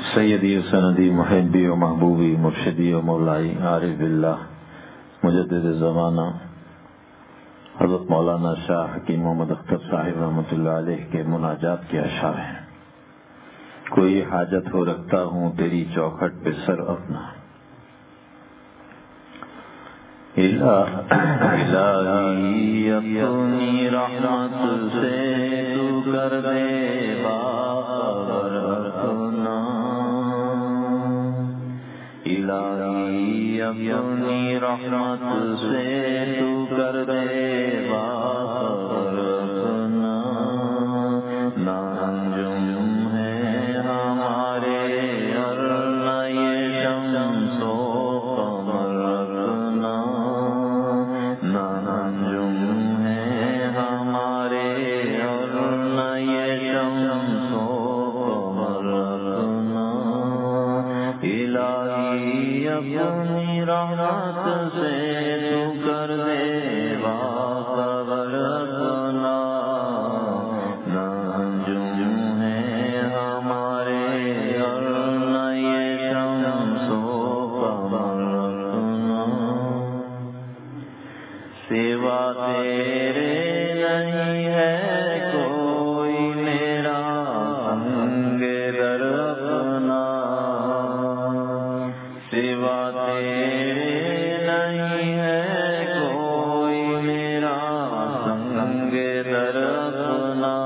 سیدی و سندی محبی و محبوبی مرشدی و مولائی عارف باللہ مجدد زمانہ حضرت مولانا شاہ حکیم محمد اختر صاحب رحمۃ اللہ علیہ کے مناجات کے اشعار ہیں۔ کوئی حاجت ہو رکھتا ہوں تیری چوکھٹ پہ سر اپنا، الہی اپنی رحمت سے تو کر دے باور اپنا، الہی اپنی رحمت سے تو کر دے باور اپنا، نہ انجم ہے ہمارے اور نہ یہ شمس و قمر اپنا، نہ انجم ہے ہمارے اور نہ یہ شمس و قمر اپنا، الہی اپنی رحمت سے تو کر دے باخبر اپنا، نہ انجم ہے ہمارے اور نہ یہ شمس و قمر اپنا، سوا تیرے نہیں ہے کوئی میرا سنگ در اپنا، سوا تیرے نہیں ہے کوئی میرا سنگ در اپنا،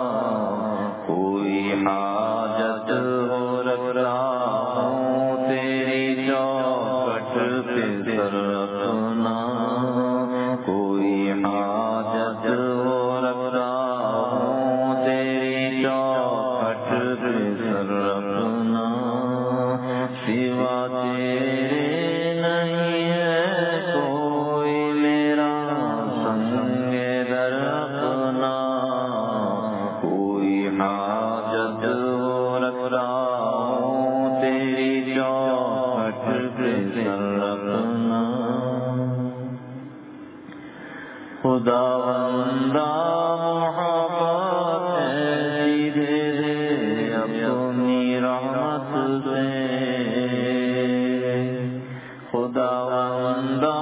کوئی حاجت ہو رکھتا ہوں تیری چوکھٹ پہ سر اپنا، کوئی حاجت ہو رکھتا ہوں تیری چوکھٹ پہ سر اپنا، سوا تیرے نہیں ہے کوئی میرا سنگ در اپنا، کوئی حاجت ہو رکھتا ہوں تیری چوکھٹ پہ سر اپنا، خداوندہ محبت ایسی دے دے اپنی رحمت سے، خداوندہ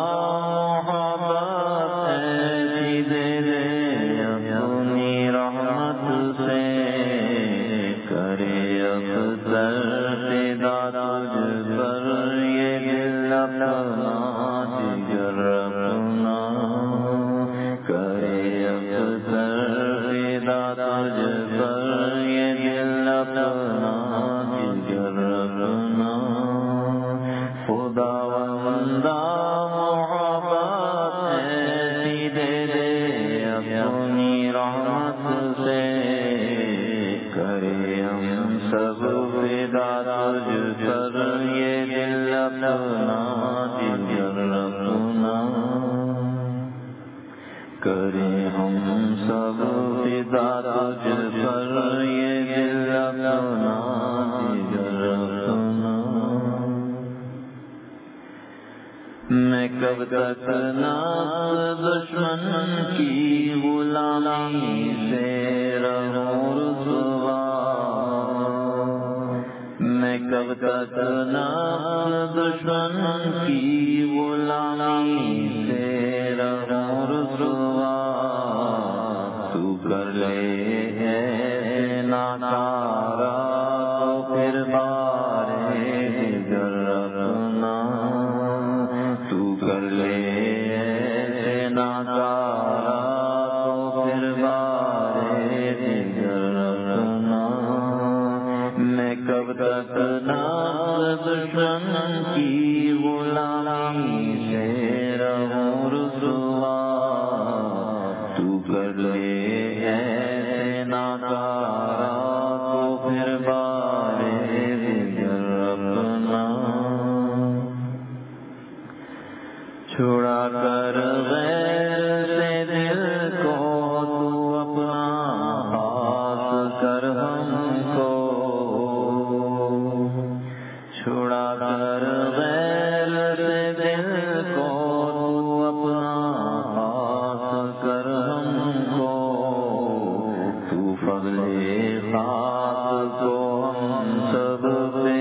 محبت ایسی دے دے اپنی رحمت سے، کرے افضل فدا تجھ پر یہ دل اپنا جگر اپنا، کرے افضل فدا تجھ پر یہ دل اپنا جگر اپنا، خداوندہ محبت ایسی دے دے اپنی رحمت سے، کرے ہم سب فدا تجھ پر یہ دل اپنا جگر اپنا، کرے ہم سب فدا تجھ پر یہ دل اپنا جگر اپنا، میں کب تک نفس دشمن کی غلامی سے رہوں رسوا، میں کب تک نفس دشمن کی غلامی سے رہوں رسوا، تو کر لے ہے ناکارا تو پھر بارے جگر اپنا، تو کر لے ہے ناکارا تو پھر بارے جگر اپنا، میں کب تک نفس دشمن کی غلامی سے رہوں رسوا، تو کر لے ہے ناکارا تو پھر بارے جگر اپنا، چھڑا کر غیر سے دل کو تو اپنا خاص کر ہم کو، چھڑا کر غیر سے دل کو تو اپنا خاص کر ہم کو، تو فضل خاص کو ہم سب پہ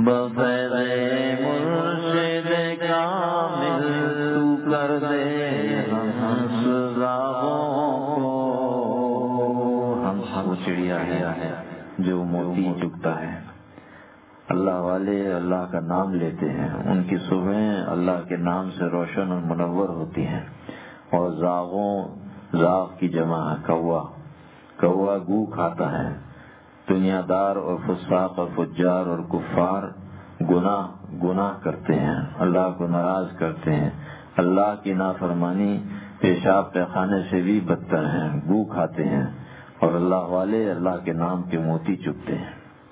بفیض مرشد کامل تو کر دے ہنس زاغوں کو. ہنس وہ چڑیا ہے جو موتی چگتا ہے. اللہ والے اللہ کا نام لیتے ہیں، ان کی صبحیں اللہ کے نام سے روشن اور منور ہوتی ہیں. اور زاغ کی جمع ہے کوا گو کھاتا ہے. دنیا دار اور فساق اور فجار اور کفار گناہ کرتے ہیں، اللہ کو ناراض کرتے ہیں. اللہ کی نافرمانی پیشاب پیخانے سے بھی بدتر ہیں، گو کھاتے ہیں. اور اللہ والے اللہ کے نام کے موتی چگتے ہیں.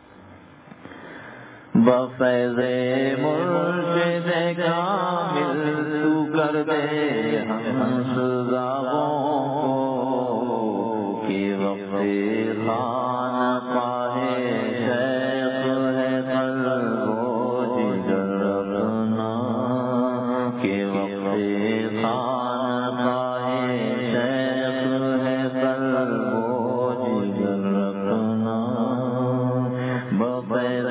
بفیض مرشد کامل تو کر دے ہنس زاغوں کو کہ وقت خانہ پائے شیخ ہے قلب و جگر رکھنا. کہ وقت خانہ پائے شیخ ہے قلب و جگر رکھنا. بفیض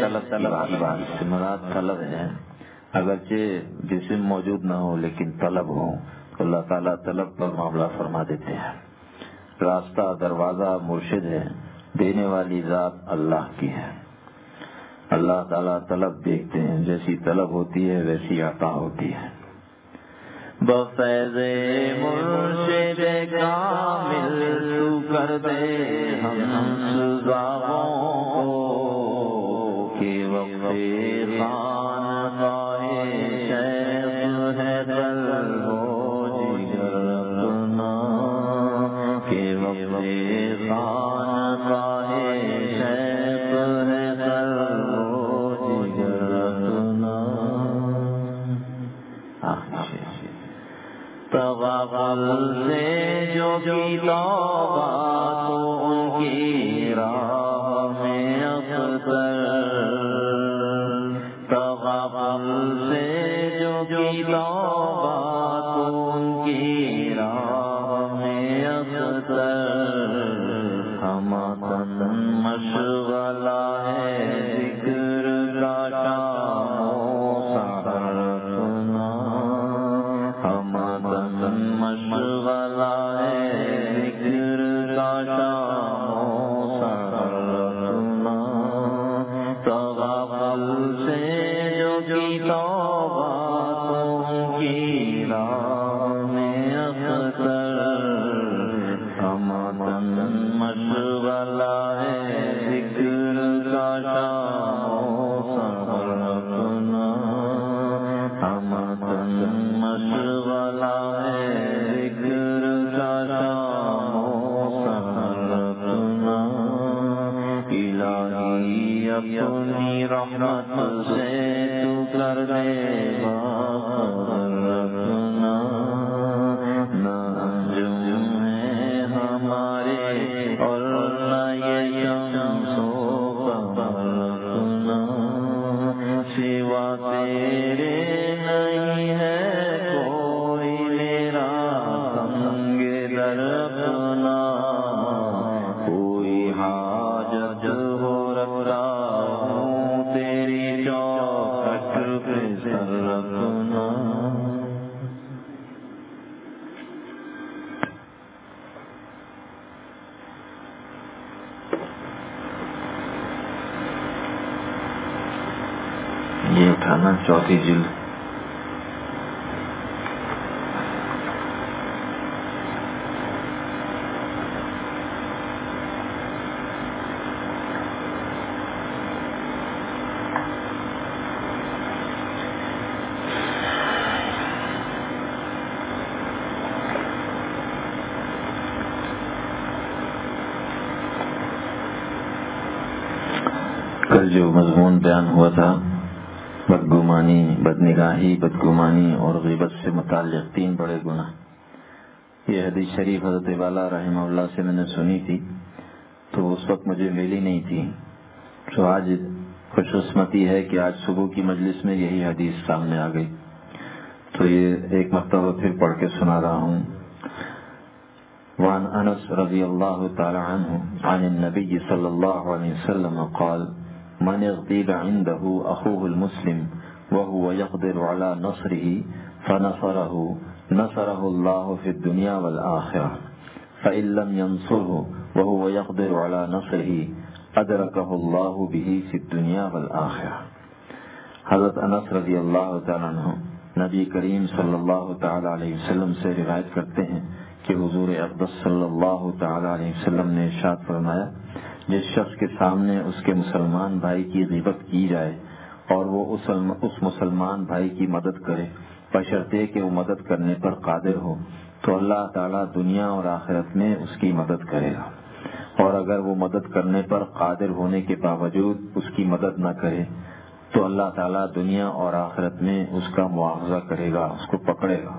مراد طلب ہے، اگرچہ جسم موجود نہ ہو لیکن طلب ہو تو اللہ تعالیٰ طلب پر معاملہ فرما دیتے ہیں. راستہ دروازہ مرشد ہے، دینے والی ذات اللہ کی ہے. اللہ تعالیٰ طلب دیکھتے ہیں، جیسی طلب ہوتی ہے ویسی عطا ہوتی ہے. بفیض مرشد کامل تو کر دے ہنس زاغوں کو کہ وقت خانقاہ شیخ ہے قلب و جگر رکھنا. کہ وقت خانقاہ شیخ ہے قلب و جگر رکھنا. تغافل سے جو کی توبہ تو ان کی راہ میں اختر. تغافل سے جو کی توبہ تو ان کی راہ میں اختر. ہمارا مشغلہ ہے ذکر کا شام و سحر رکھنا. ہمارا مشغلہ ہے ذکر کا شام و سحر رکھنا. تغافل سے جو کی توبہ تو ان کی راہ میں اختر. ہمارا مشغلہ ہے ذکر کا شام و سحر رکھنا. ہمارا مشغلہ ہے ذکر کا شام و سحر رکھنا. الہی اپنی رحمت سے تو کر دے باخبر رکھنا. نہ انجم ہے ہمارے اور نہ یہ شمس و قمر رکھنا. سوا تیرے نہیں ہے کوئی میرا سنگ در اپنا. کوئی حاجت ہو رکھتا ہوں تیری چوکھٹ پہ سر رکھنا. یہ اٹھانا چوتھی جلد. کل جو مضمون بیان ہوا تھا بدگمانی، بدنگاہی، بدگمانی اور غیبت سے متعلق 3 بڑے گناہ. یہ حدیث شریف حضرت والا رحمہ اللہ سے میں نے سنی تھی تو اس وقت مجھے ملی نہیں تھی. تو آج خوش قسمتی ہے کہ آج صبح کی مجلس میں یہی حدیث سامنے آ گئی تو یہ ایک مرتبہ پھر پڑھ کے سنا رہا ہوں. وعن انس رضی اللہ تعالی عنہ عن النبی صلی اللہ علیہ وسلم قال من اغتيب عنده أخوه المسلم وهو يقدر على نصره نصره الله في الدنيا والآخرة فإن لم ينصره وهو يقدر على نصره أدركه الله به في الدنيا والآخرة۔ حضرت انس رضی اللہ تعالیٰ عنہ نبی کریم صلی اللہ تعالیٰ علیہ وسلم سے روایت کرتے ہیں کہ حضور اقدس صلی اللہ تعالیٰ علیہ وسلم نے ارشاد فرمایا، جس شخص کے سامنے اس کے مسلمان بھائی کی غیبت کی جائے اور وہ اس مسلمان بھائی کی مدد کرے بشرطے کہ وہ مدد کرنے پر قادر ہو، تو اللہ تعالیٰ دنیا اور آخرت میں اس کی مدد کرے گا، اور اگر وہ مدد کرنے پر قادر ہونے کے باوجود اس کی مدد نہ کرے تو اللہ تعالیٰ دنیا اور آخرت میں اس کا مواخذہ کرے گا، اس کو پکڑے گا۔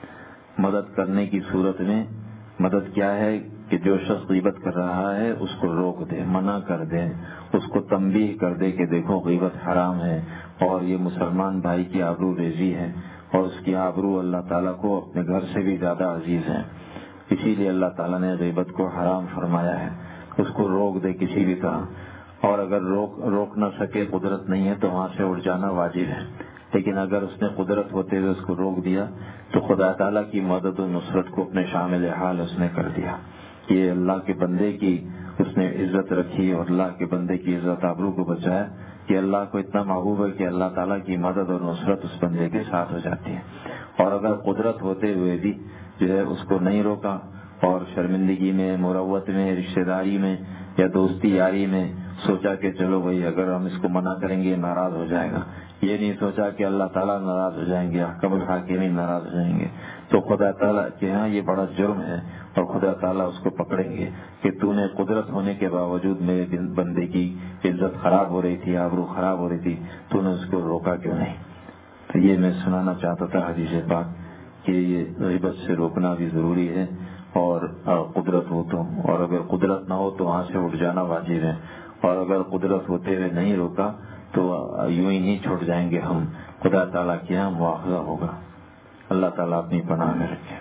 مدد کرنے کی صورت میں مدد کیا ہے کہ جو شخص غیبت کر رہا ہے اس کو روک دے، منع کر دے، اس کو تنبیہ کر دے کہ دیکھو غیبت حرام ہے اور یہ مسلمان بھائی کی آبرو ریزی ہے، اور اس کی آبرو اللہ تعالیٰ کو اپنے گھر سے بھی زیادہ عزیز ہے، اسی لیے اللہ تعالیٰ نے غیبت کو حرام فرمایا ہے۔ اس کو روک دے کسی بھی طرح، اور اگر روک نہ سکے، قدرت نہیں ہے تو وہاں سے اٹھ جانا واجب ہے، لیکن اگر اس نے قدرت ہوتے ہوئے اس کو روک دیا تو خدا تعالیٰ کی مدد و نصرت کو اپنے شامل حال اس نے کر دیا۔ یہ اللہ کے بندے کی اس نے عزت رکھی اور اللہ کے بندے کی عزت آبرو کو بچایا کہ اللہ کو اتنا محبوب ہے کہ اللہ تعالیٰ کی مدد اور نصرت اس بندے کے ساتھ ہو جاتی ہے۔ اور اگر قدرت ہوتے ہوئے بھی جو ہے اس کو نہیں روکا اور شرمندگی میں، مروت میں، رشتہ داری میں یا دوستی یاری میں سوچا کہ چلو بھائی اگر ہم اس کو منع کریں گے ناراض ہو جائے گا، یہ نہیں سوچا کہ اللہ تعالیٰ ناراض ہو جائیں گے، حکم الحاکمین ناراض ہو جائیں گے، تو خدا تعالیٰ کے ہاں یہ بڑا جرم ہے، اور خدا تعالیٰ اس کو پکڑیں گے کہ تو نے قدرت ہونے کے باوجود میرے بندے کی عزت خراب ہو رہی تھی، آبرو خراب ہو رہی تھی، تو نے اس کو روکا کیوں نہیں۔ تو یہ میں سنانا چاہتا تھا حدیث پاک کہ یہ غیبت سے روکنا بھی ضروری ہے، اور قدرت ہو تو، اور اگر قدرت نہ ہو تو وہاں سے اٹھ جانا واجب ہے، اور اگر قدرت ہوتے ہوئے نہیں روکا تو یوں ہی نہیں چھوٹ جائیں گے ہم، خدا تعالیٰ کے یہاں مواخذہ ہوگا۔ اللہ تعالیٰ اپنی پناہ میں رکھے۔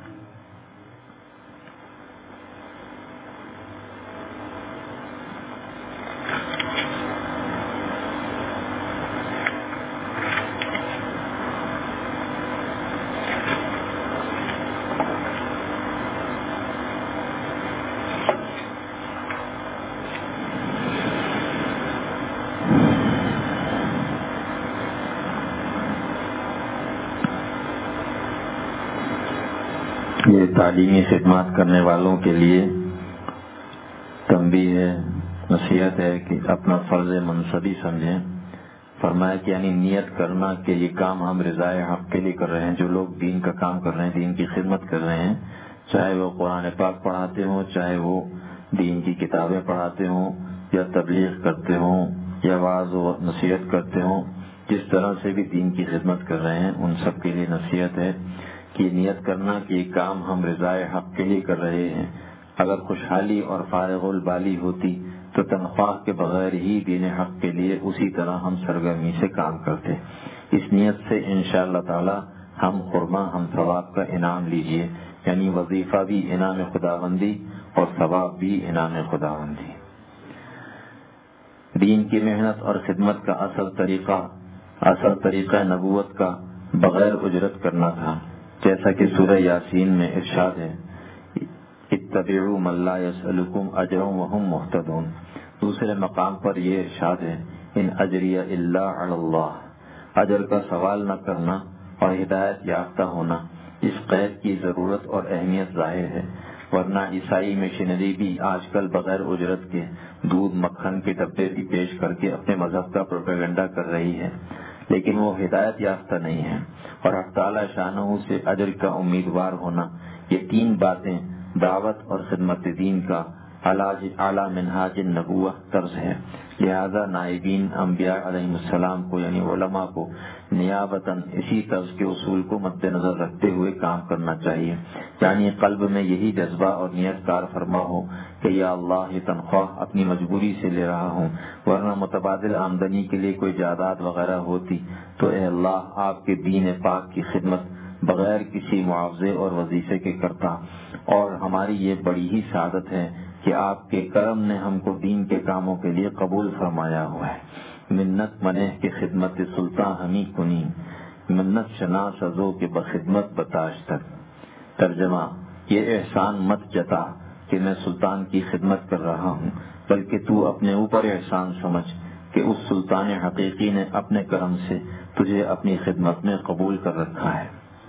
یہ تعلیمی خدمات کرنے والوں کے لیے تنبیہ ہے، نصیحت ہے کہ اپنا فرض منصبی سمجھیں۔ فرمایا کہ یعنی نیت کرنا کہ یہ کام ہم رضائے حق کے لیے کر رہے ہیں۔ جو لوگ دین کا کام کر رہے ہیں، دین کی خدمت کر رہے ہیں، چاہے وہ قرآن پاک پڑھاتے ہوں، چاہے وہ دین کی کتابیں پڑھاتے ہوں، یا تبلیغ کرتے ہوں، یا وعظ و نصیحت کرتے ہوں، جس طرح سے بھی دین کی خدمت کر رہے ہیں، ان سب کے لیے نصیحت ہے کہ نیت کرنا کہ یہ کام ہم رضائے حق کے لیے کر رہے ہیں۔ اگر خوشحالی اور فارغ البالی ہوتی تو تنخواہ کے بغیر ہی دین حق کے لیے اسی طرح ہم سرگرمی سے کام کرتے۔ اس نیت سے انشاءاللہ تعالی ہم خرما ہم ثواب کا انعام لیجئے، یعنی وظیفہ بھی انعام خداوندی اور ثواب بھی انعام خداوندی۔ دین کی محنت اور خدمت کا اصل طریقہ نبوت کا بغیر اجرت کرنا تھا، جیسا کہ سورہ یاسین میں ارشاد ہے، اتبعوا من لا يسألكم اجرا وهم مهتدون۔ دوسرے مقام پر یہ ارشاد ہے، ان اجری الا علی اللہ، اجر کا سوال نہ کرنا اور ہدایت یافتہ ہونا، اس قید کی ضرورت اور اہمیت ظاہر ہے، ورنہ عیسائی مشنری بھی آج کل بغیر اجرت کے دودھ مکھن کے ڈبے بھی پیش کر کے اپنے مذہب کا پروپیگنڈا کر رہی ہے، لیکن وہ ہدایت یافتہ نہیں ہے، اور حق تعالی شانہ سے اجر کا امیدوار ہونا، یہ تین باتیں دعوت اور خدمت دین کا اعلیٰ منہاج النبوہ طرز ہے۔ لہذا نائبین انبیاء علیہ السلام کو یعنی علماء کو نیابتاً اسی طرز کے اصول کو مد نظر رکھتے ہوئے کام کرنا چاہیے، یعنی قلب میں یہی جذبہ اور نیت کار فرما ہو کہ یا اللہ یہ تنخواہ اپنی مجبوری سے لے رہا ہوں، ورنہ متبادل آمدنی کے لیے کوئی جائیداد وغیرہ ہوتی تو اے اللہ آپ کے دین پاک کی خدمت بغیر کسی معاوضے اور وظیفے کے کرتا، اور ہماری یہ بڑی ہی سعادت ہے کہ آپ کے کرم نے ہم کو دین کے کاموں کے لیے قبول فرمایا ہوا ہے۔ منت منہ کی خدمت سلطان ہمی کنی، منت شناس ازو کے بخدمت بتاش تک۔ ترجمہ: یہ احسان مت جتا کہ میں سلطان کی خدمت کر رہا ہوں، بلکہ تو اپنے اوپر احسان سمجھ کہ اس سلطان حقیقی نے اپنے کرم سے تجھے اپنی خدمت میں قبول کر رکھا ہے۔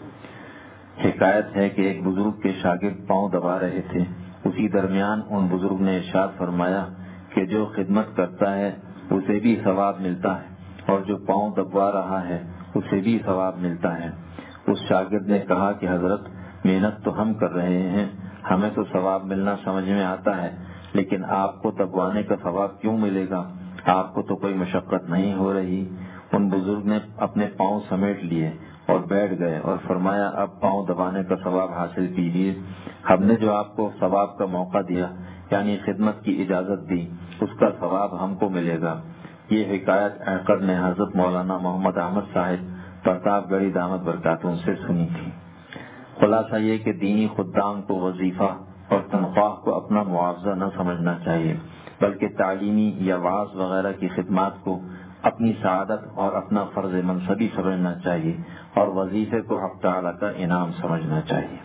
حکایت ہے کہ ایک بزرگ کے شاگرد پاؤں دبا رہے تھے، اسی درمیان ان بزرگ نے ارشاد فرمایا کہ جو خدمت کرتا ہے اسے بھی ثواب ملتا ہے اور جو پاؤں دبوا رہا ہے اسے بھی ثواب ملتا ہے۔ اس شاگرد نے کہا کہ حضرت، محنت تو ہم کر رہے ہیں، ہمیں تو ثواب ملنا سمجھ میں آتا ہے، لیکن آپ کو دبوانے کا ثواب کیوں ملے گا؟ آپ کو تو کوئی مشقت نہیں ہو رہی۔ ان بزرگ نے اپنے پاؤں سمیٹ لیے اور بیٹھ گئے اور فرمایا، اب پاؤں دبانے کا ثواب حاصل کیجیے۔ ہم نے جو آپ کو ثواب کا موقع دیا، یعنی خدمت کی اجازت دی، اس کا ثواب ہم کو ملے گا۔ یہ حکایت عقد نے حضرت مولانا محمد احمد صاحب پرتاپ گڑھی دامت برکاتہ سے سنی تھی۔ خلاصہ یہ کہ دینی خدام کو وظیفہ اور تنخواہ کو اپنا معاوضہ نہ سمجھنا چاہیے، بلکہ تعلیمی یا وعظ وغیرہ کی خدمات کو اپنی سعادت اور اپنا فرض منصبی سمجھنا چاہیے اور وظیفے کو حق تعالیٰ کا انعام سمجھنا چاہیے۔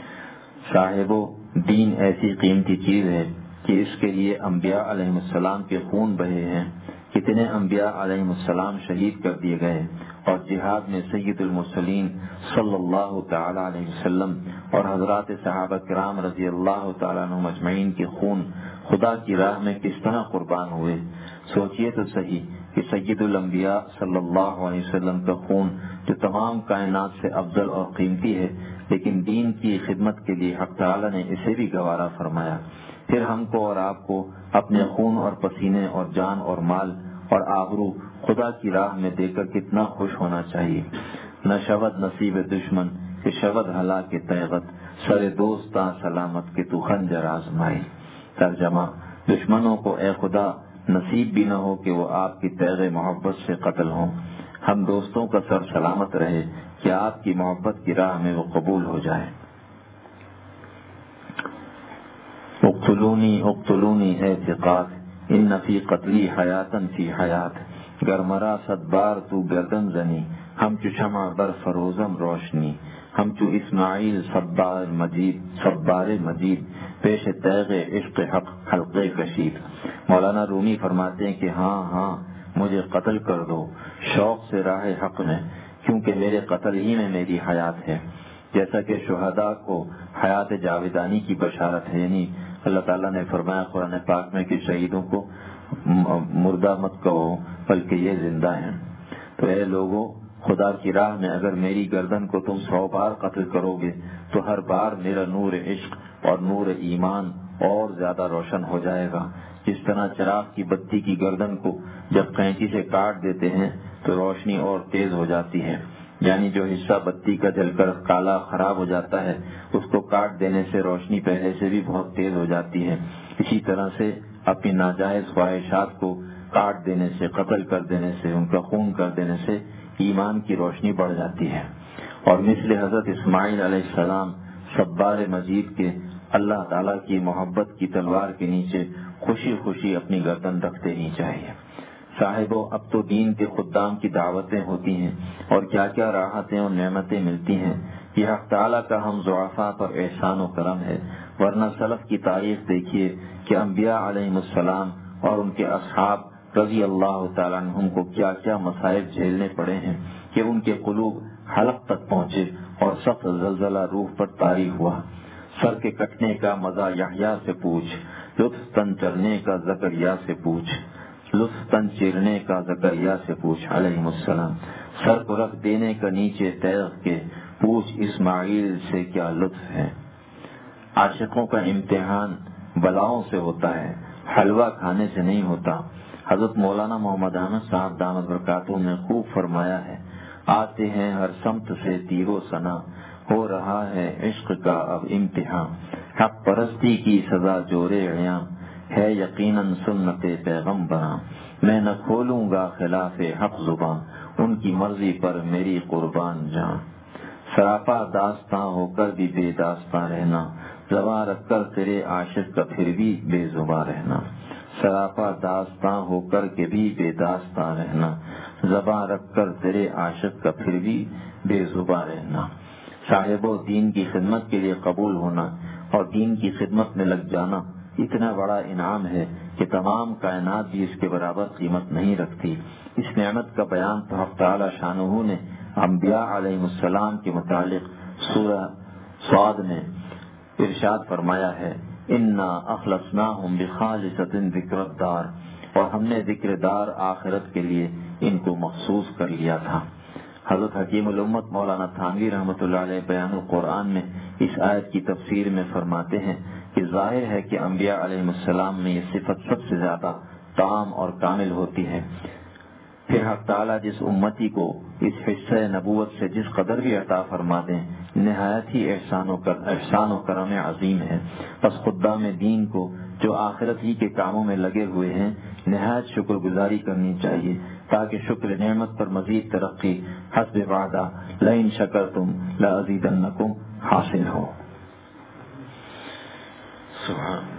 صاحبو، دین ایسی قیمتی چیز ہے کہ اس کے لیے انبیاء علیہ السلام کے خون بہے ہیں۔ کتنے انبیاء علیہ السلام شہید کر دیے گئے اور جہاد میں سید المرسلین صلی اللہ تعالی علیہ وسلم اور حضرات صحابہ کرام رضی اللہ تعالیٰ عنہم اجمعین کے خون خدا کی راہ میں کس طرح قربان ہوئے۔ سوچئے تو صحیح کہ سید الانبیاء صلی اللہ علیہ وسلم کا خون جو تمام کائنات سے افضل اور قیمتی ہے، لیکن دین کی خدمت کے لیے حق تعالیٰ نے اسے بھی گوارا فرمایا۔ پھر ہم کو اور آپ کو اپنے خون اور پسینے اور جان اور مال اور آبرو خدا کی راہ میں دے کر کتنا خوش ہونا چاہیے۔ نہ شود نصیب دشمن کہ شود ہلاک تیغت، سر دوستاں سلامت کہ تو خنجر آزمائی۔ ترجمہ: دشمنوں کو اے خدا نصیب بھی نہ ہو کہ وہ آپ کی تیغ محبت سے قتل ہوں، ہم دوستوں کا سر سلامت رہے کہ آپ کی محبت کی راہ میں وہ قبول ہو جائے۔ اقتلونی اقتلونی اے ثقات، ان فی قتلی حیاتن فی حیات، گر مرا صد بار تو گردن زنی، ہم چو شمع بر فروزم روشنی، ہم چو اسماعیل صبار مجید، پیش تیغ عشق حق حلقے کشید۔ مولانا رومی فرماتے ہیں کہ ہاں مجھے قتل کر دو شوق سے راہ حق میں، کیونکہ میرے قتل ہی میں میری حیات ہے۔ جیسا کہ شہداء کو حیات جاویدانی کی بشارت ہے، یعنی اللہ تعالیٰ نے فرمایا قرآن پاک میں کہ شہیدوں کو مردہ مت کہو بلکہ یہ زندہ ہیں۔ تو اے لوگوں، خدا کی راہ میں اگر میری گردن کو تم 100 بار قتل کرو گے تو ہر بار میرا نور عشق اور نور ایمان اور زیادہ روشن ہو جائے گا۔ جس طرح چراغ کی بتی کی گردن کو جب قینچی سے کاٹ دیتے ہیں تو روشنی اور تیز ہو جاتی ہے، یعنی جو حصہ بتی کا جل کر کالا خراب ہو جاتا ہے اس کو کاٹ دینے سے روشنی پہلے سے بھی بہت تیز ہو جاتی ہے۔ اسی طرح سے اپنی ناجائز خواہشات کو کاٹ دینے سے، قتل کر دینے سے، ان کا خون کر دینے سے ایمان کی روشنی بڑھ جاتی ہے۔ اور مثل حضرت اسماعیل علیہ السلام صبار مجید کے اللہ تعالیٰ کی محبت کی تلوار کے نیچے خوشی خوشی اپنی گردن رکھ دینی چاہیے۔ صاحبو، اب تو دین کے خدام کی دعوتیں ہوتی ہیں اور کیا کیا راحتیں اور نعمتیں ملتی ہیں، یہ حق تعالیٰ کا ہم ضعفاء پر احسان و کرم ہے۔ ورنہ سلف کی تاریخ دیکھیے کہ انبیاء علیہ السلام اور ان کے اصحاب رضی اللہ تعالیٰ عنہم کو کیا کیا مصائب جھیلنے پڑے ہیں کہ ان کے قلوب حلق تک پہنچے اور سخت زلزلہ روح پر طاری ہوا۔ سر کے کٹنے کا مزہ یحییٰ سے پوچھ، لطف تن چرنے کا زکریا سے پوچھ، لطف تن چیرنے کا زکریا سے پوچھ علیہ السلام، سر کو رکھ دینے کا نیچے تیغ کے پوچھ اسماعیل سے کیا لطف ہے۔ عاشقوں کا امتحان بلاؤں سے ہوتا ہے، حلوہ کھانے سے نہیں ہوتا۔ حضرت مولانا محمد احمد صاحب دامت برکاتہ نے خوب فرمایا ہے، آتے ہیں ہر سمت سے تیر و ثنا، ہو رہا ہے عشق کا اب امتحان، حق پرستی کی سزا جورے عیاں، ہے یقیناً سنت پیغمبراں، میں نہ کھولوں گا خلاف حق زباں، ان کی مرضی پر میری قربان جاں۔ سراپا داستاں ہو کر بھی بے داستاں رہنا، زباں رکھ کر تیرے عاشق کا پھر بھی بے زباں رہنا، سراپا داستاں ہو کر کے بھی بے داستاں رہنا، زباں رکھ کر تیرے عاشق کا پھر بھی بے زباں رہنا۔ صاحب و دین کی خدمت کے لیے قبول ہونا اور دین کی خدمت میں لگ جانا اتنا بڑا انعام ہے کہ تمام کائنات بھی اس کے برابر قیمت نہیں رکھتی۔ اس نعمت کا بیان تو حق تعالی شانہ نے انبیاء علیہ السلام کے متعلق سورہ صاد میں ارشاد فرمایا ہے، انا اخلصناہم بخالصۃ ذکر الدار، اور ہم نے ذکر دار آخرت کے لیے ان کو مخصوص کر لیا تھا۔ حضرت حکیم الامت مولانا تھانوی رحمۃ اللہ علیہ بیان القرآن میں اس آیت کی تفسیر میں فرماتے ہیں کہ ظاہر ہے کہ انبیاء علیہ السلام میں یہ صفت سب سے زیادہ تام اور کامل ہوتی ہے۔ پھر حق تعالیٰ جس امتی کو اس حصہ نبوت سے جس قدر بھی عطا فرما دیں، نہایت ہی احسان و کرم عظیم ہے۔ پس خدام دین کو جو آخرت ہی کے کاموں میں لگے ہوئے ہیں نہایت شکر گزاری کرنی چاہیے تاکہ شکر نعمت پر مزید ترقی حسب وعدہ لئن شکرتم لازیدنکم حاصل ہو۔ سبحان اللہ۔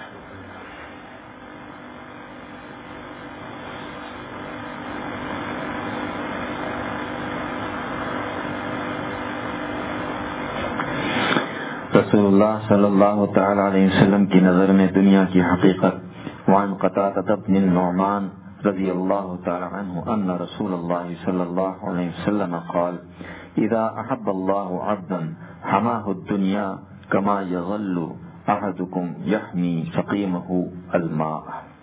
رسول اللہ صلی اللہ تعالی علیہ وسلم کی نظر میں دنیا کی حقیقت۔ وعن قتادہ بن النعمان رضی اللہ تعالی عنہ ان رسول اللہ صلی اللہ علیہ وسلم قال اذا احب اللہ عبدا حماہ الدنیا کما یظل احدکم یحمی سقیمہ الماء۔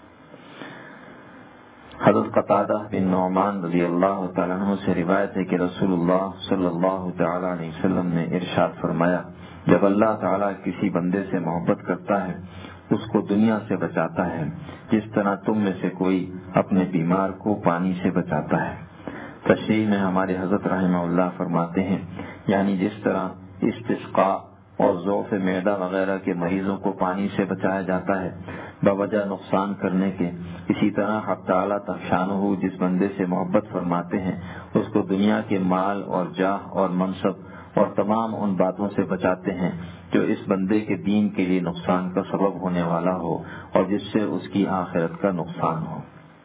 حضرت قتادہ بن نعمان رضی اللہ تعالیٰ عنہ سے روایت ہے کہ رسول اللہ صلی اللہ تعالیٰ علیہ وسلم نے ارشاد فرمایا، جب اللہ تعالیٰ کسی بندے سے محبت کرتا ہے اس کو دنیا سے بچاتا ہے جس طرح تم میں سے کوئی اپنے بیمار کو پانی سے بچاتا ہے۔ تشریح میں ہمارے حضرت رحمہ اللہ فرماتے ہیں، یعنی جس طرح استسقاء اور ضعف معدہ وغیرہ کے مریضوں کو پانی سے بچایا جاتا ہے بوجہ نقصان کرنے کے، اسی طرح حق تعالیٰ شانہ جس بندے سے محبت فرماتے ہیں اس کو دنیا کے مال اور جاہ اور منصب اور تمام ان باتوں سے بچاتے ہیں جو اس بندے کے دین کے لیے نقصان کا سبب ہونے والا ہو اور جس سے اس کی آخرت کا نقصان ہو۔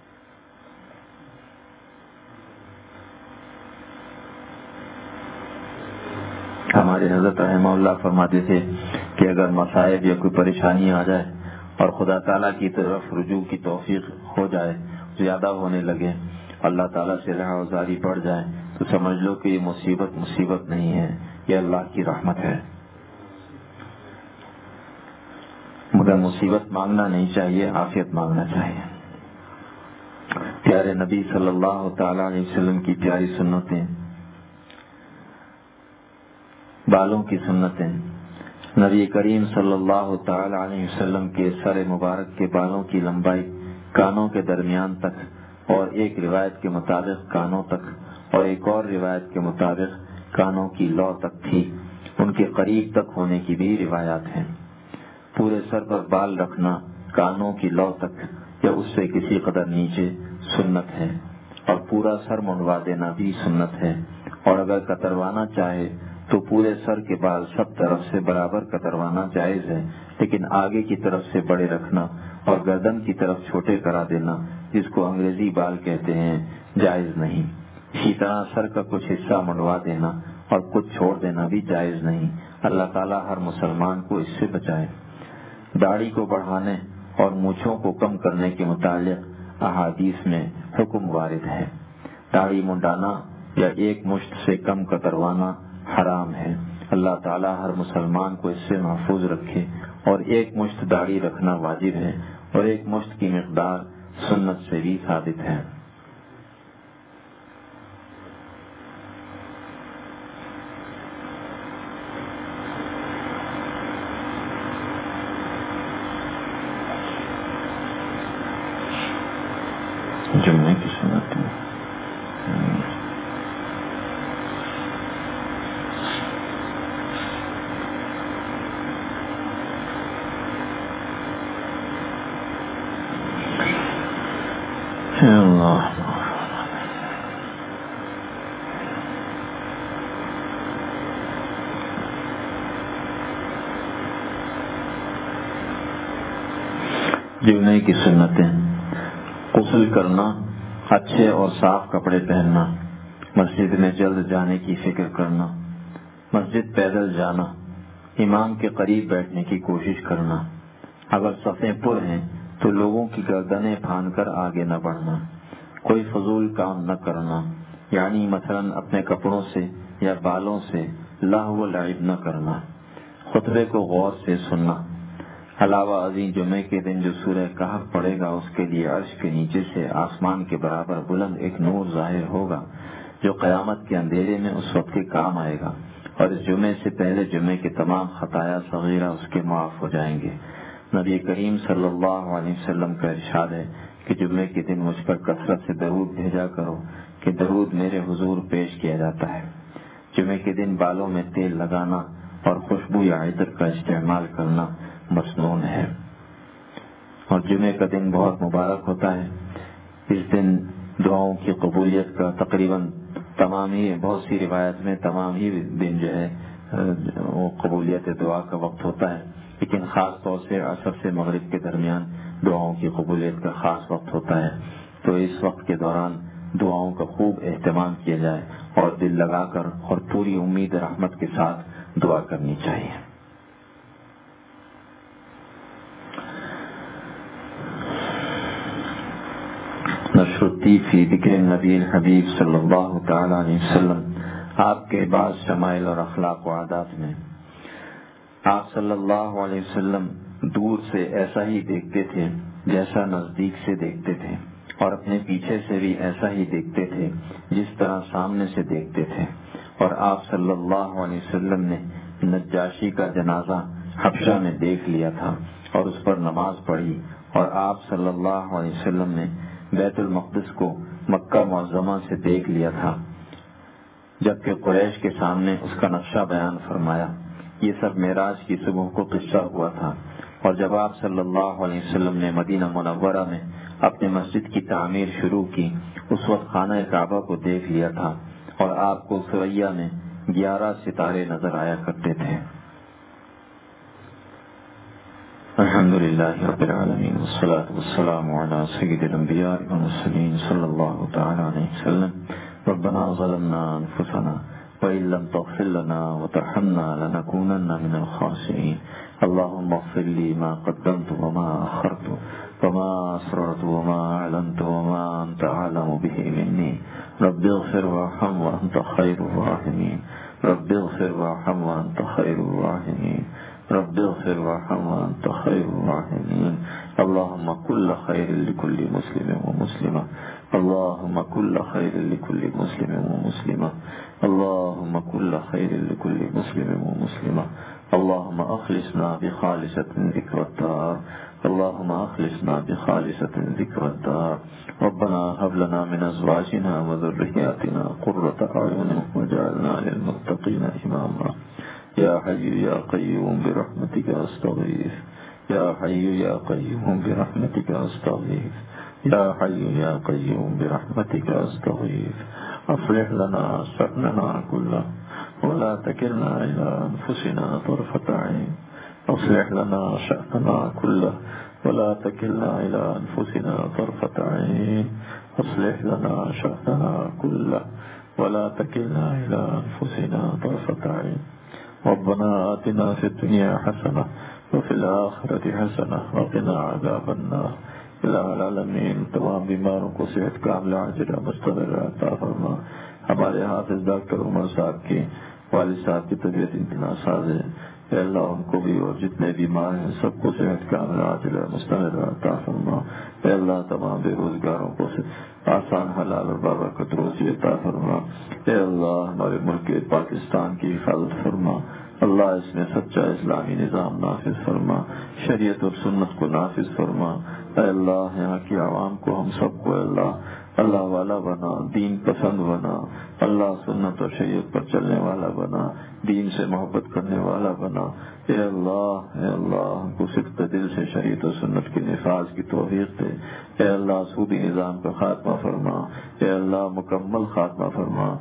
ہمارے حضرت رحمہ اللہ فرماتے تھے کہ اگر مصائب یا کوئی پریشانی آ جائے اور خدا تعالیٰ کی طرف رجوع کی توفیق ہو جائے، زیادہ ہونے لگے، اللہ تعالیٰ سے رہا وزاری بڑھ جائے تو سمجھ لو کہ یہ مصیبت نہیں ہے، یہ اللہ کی رحمت ہے۔ مگر مصیبت مانگنا نہیں چاہیے، عافیت مانگنا چاہیے۔ پیارے نبی صلی اللہ تعالیٰ علیہ وسلم کی پیاری سنتیں، بالوں کی سنتیں، نبی کریم صلی اللہ تعالی علیہ وسلم کے سر مبارک کے بالوں کی لمبائی کانوں کے درمیان تک، اور ایک روایت کے مطابق کانوں تک اور ایک اور روایت کے مطابق کانوں کی لو تک تھی، ان کے قریب تک ہونے کی بھی روایات ہیں۔ پورے سر پر بال رکھنا کانوں کی لو تک یا اس سے کسی قدر نیچے سنت ہے، اور پورا سر منڈوا دینا بھی سنت ہے، اور اگر کتروانا چاہے تو پورے سر کے بال سب طرف سے برابر کتروانا جائز ہے، لیکن آگے کی طرف سے بڑے رکھنا اور گردن کی طرف چھوٹے کرا دینا، جس کو انگریزی بال کہتے ہیں، جائز نہیں۔ اسی طرح سر کا کچھ حصہ منڈوا دینا اور کچھ چھوڑ دینا بھی جائز نہیں۔ اللہ تعالیٰ ہر مسلمان کو اس سے بچائے۔ داڑھی کو بڑھانے اور مونچھوں کو کم کرنے کے متعلق احادیث میں حکم وارد ہے۔ داڑھی منڈانا یا ایک مشت سے کم کتروانا حرام ہے۔ اللہ تعالیٰ ہر مسلمان کو اس سے محفوظ رکھے، اور ایک مشت داڑھی رکھنا واجب ہے اور ایک مشت کی مقدار سنت سے بھی ثابت ہے۔ جمعے کی سنت ہے۔ جمعے کی سنتیں: غسل کرنا، اچھے اور صاف کپڑے پہننا، مسجد میں جلد جانے کی فکر کرنا، مسجد پیدل جانا، امام کے قریب بیٹھنے کی کوشش کرنا، اگر صفیں پر ہیں تو لوگوں کی گردنیں پھاند کر آگے نہ بڑھنا، کوئی فضول کام نہ کرنا، یعنی مثلاً اپنے کپڑوں سے یا بالوں سے لہو و لعب نہ کرنا، خطبے کو غور سے سننا۔ علاوہ ازیں جمعے کے دن جو سورہ کہف پڑھے گا اس کے لیے عرش کے نیچے سے آسمان کے برابر بلند ایک نور ظاہر ہوگا جو قیامت کے اندھیرے میں اس وقت کے کام آئے گا، اور اس جمعے سے پہلے جمعے کے تمام خطایا صغیرہ اس کے معاف ہو جائیں گے۔ نبی کریم صلی اللہ علیہ وسلم کا ارشاد ہے کہ جمعے کے دن مجھ پر کثرت سے درود بھیجا کرو کہ درود میرے حضور پیش کیا جاتا ہے۔ جمعے کے دن بالوں میں تیل لگانا اور خوشبو یا عطر کا استعمال کرنا مسنون ہے، اور جمعے کا دن بہت مبارک ہوتا ہے۔ اس دن دعاؤں کی قبولیت کا تقریباً بہت سی روایت میں تمام ہی دن جو ہے وہ قبولیت دعا کا وقت ہوتا ہے، لیکن خاص طور سے عصر سے مغرب کے درمیان دعاؤں کی قبولیت کا خاص وقت ہوتا ہے، تو اس وقت کے دوران دعاؤں کا خوب اہتمام کیا جائے اور دل لگا کر اور پوری امید رحمت کے ساتھ دعا کرنی چاہیے۔ نشرتی فی ذکر النبی الحبیب صلی اللہ تعالی علیہ وسلم۔ آپ کے بعض شمائل اور اخلاق و عادات میں آپ صلی اللہ علیہ وسلم دور سے ایسا ہی دیکھتے تھے جیسا نزدیک سے دیکھتے تھے، اور اپنے پیچھے سے بھی ایسا ہی دیکھتے تھے جس طرح سامنے سے دیکھتے تھے، اور آپ صلی اللہ علیہ وسلم نے نجاشی کا جنازہ حبشہ میں دیکھ لیا تھا اور اس پر نماز پڑھی، اور آپ صلی اللہ علیہ وسلم نے بیت المقدس کو مکہ معظمہ سے دیکھ لیا تھا جبکہ قریش کے سامنے اس کا نقشہ بیان فرمایا۔ یہ سب معراج کی صبح کو قصہ ہوا تھا، اور جب آپ صلی اللہ علیہ وسلم نے مدینہ منورہ میں اپنی مسجد کی تعمیر شروع کی اس وقت خانہ کعبہ کو دیکھ لیا تھا، اور آپ کو ثریا میں 11 ستارے نظر آیا کرتے تھے۔ الحمدللہ رب العالمین والصلاة والسلام علی سید الانبیاء والمرسلین صلی اللہ تعالی علیہ وسلم۔ ربنا ظلمنا انفسنا وإن لم تغفر لنا وترحمنا لنكونن من الخاسرين اللهم اغفر لي ما قدمت وما أخرت وما أسررت وما أعلنت وما أنت أعلم به مني رب اغفر وارحم وأنت خير الراحمين رب اغفر وارحم وأنت خير الراحمين رب اغفر وارحم وأنت خير الراحمين اللهم كل خير لكل مسلم ومسلمة اللهم كل خير لكل مسلم ومسلمة اللهم كل خير لكل مسلم ومسلمة اللهم أخلصنا بخالصة ذكر الدار اللهم أخلصنا بخالصة ذكر الدار ربنا هب لنا من أزواجنا وذرياتنا قرة أعين واجعلنا للمتقين إماما يا حي يا قيوم برحمتك أستغيث يا حي يا قيوم برحمتك أستغيث يا حي يا قيوم برحمتك أستغيث أصلح لنا شأننا كله ولا تكلنا إلى أنفسنا طرفة عين أصلح لنا شأننا كله ولا تكلنا إلى أنفسنا طرفة عين أصلح لنا شأننا كله ولا تكلنا إلى أنفسنا طرفة عين ربنا آتنا في الدنيا حسنة وفي الآخرة حسنة وقنا عذاب النار العالمین۔ تمام بیماروں کو صحت کاملہ عاجلہ مستمرہ عطا فرما۔ ہمارے حافظ ڈاکٹر عمر صاحب کے والد صاحب کی طبیعت انتہا ساز ہے، اے اللہ ان کو بھی اور جتنے بیمار ہیں سب کو صحت کاملہ عاجلہ مستمرہ عطا فرما۔ اے اللہ تمام بے روزگاروں کو آسان حلال اور بابرکت روزی عطا فرما۔ اے اللہ ہمارے ملک پاکستان کی حفاظت فرما۔ اللہ اس میں سچا اسلامی نظام نافذ فرما، شریعت اور سنت کو نافذ فرما۔ اے اللہ یہاں کی عوام کو ہم سب کو اللہ والا بنا، دین پسند بنا، اللہ سنت اور شریعت پر چلنے والا بنا، دین سے محبت کرنے والا بنا۔ اے اللہ ہم کو صدق دل سے شریعت و سنت کے نفاذ کی توفیق دے۔ اے اللہ سودی نظام کا خاتمہ فرما، اے اللہ مکمل خاتمہ فرما۔ اللہ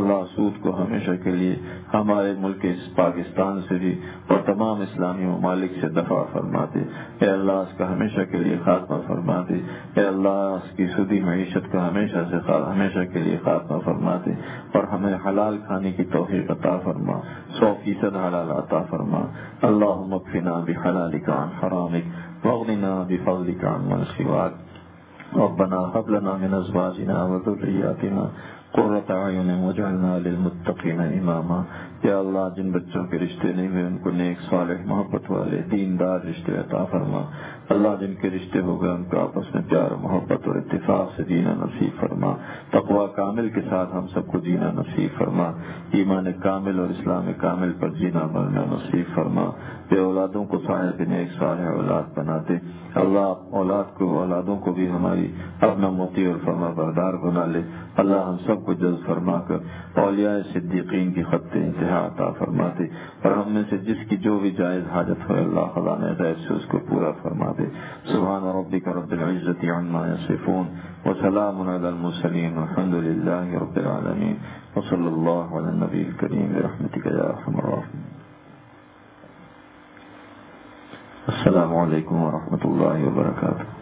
اللہ سود کو ہمیشہ کے لیے ہمارے ملک پاکستان سے بھی اور تمام اسلامی ممالک سے دفع فرما دے. اے اللہ اس کا ہمیشہ کے لیے خاتمہ فرما دے. اے اللہ اس کی سودی معیشت کا ہمیشہ کے لیے خاتمہ فرما دے اور ہمیں حلال کھانے کی توفیق عطا فرما. 100% حلال عطا فرما. اللہم اکفنا بحلالک عن حرامک واغننا بفضلک عن من سواک. ربنا هب لنا من ازواجنا وذرياتنا قرۃ اعین واجعلنا للمتقین اماما. یا اللہ جن بچوں کے رشتے نہیں ہوئے ان کو نیک صالح محبت والے دیندار رشتے عطا فرما. اللہ جن کے رشتے ہو گئے ان کو آپس میں پیار محبت اور اتفاق سے جینا نصیب فرما. تقوی کامل کے ساتھ ہم سب کو جینا نصیب فرما. ایمان کامل اور اسلام کامل پر جینا مرنا نصیب فرما. بے اولادوں کو صاحب نیک صالح اولاد بنا دے. اللہ اولادوں کو بھی ہماری اپنا مطیع اور فرما بردار بنا لے. اللہ ہم سب کو جلد فرما کر اولیاء صدیقین کی خط انتہا عطا فرما دے اور ہم میں سے جس کی جو بھی جائز حاجت ہو اللہ خزانہ غیب سے اس کو پورا فرما دے. سبحان ربک رب العزت عما یصفون وسلام علی المرسلین والحمد للہ رب العالمین وصلی اللہ علی النبی الکریم برحمتک یا ارحم الراحمین. السلام علیکم ورحمۃ اللہ وبرکاتہ.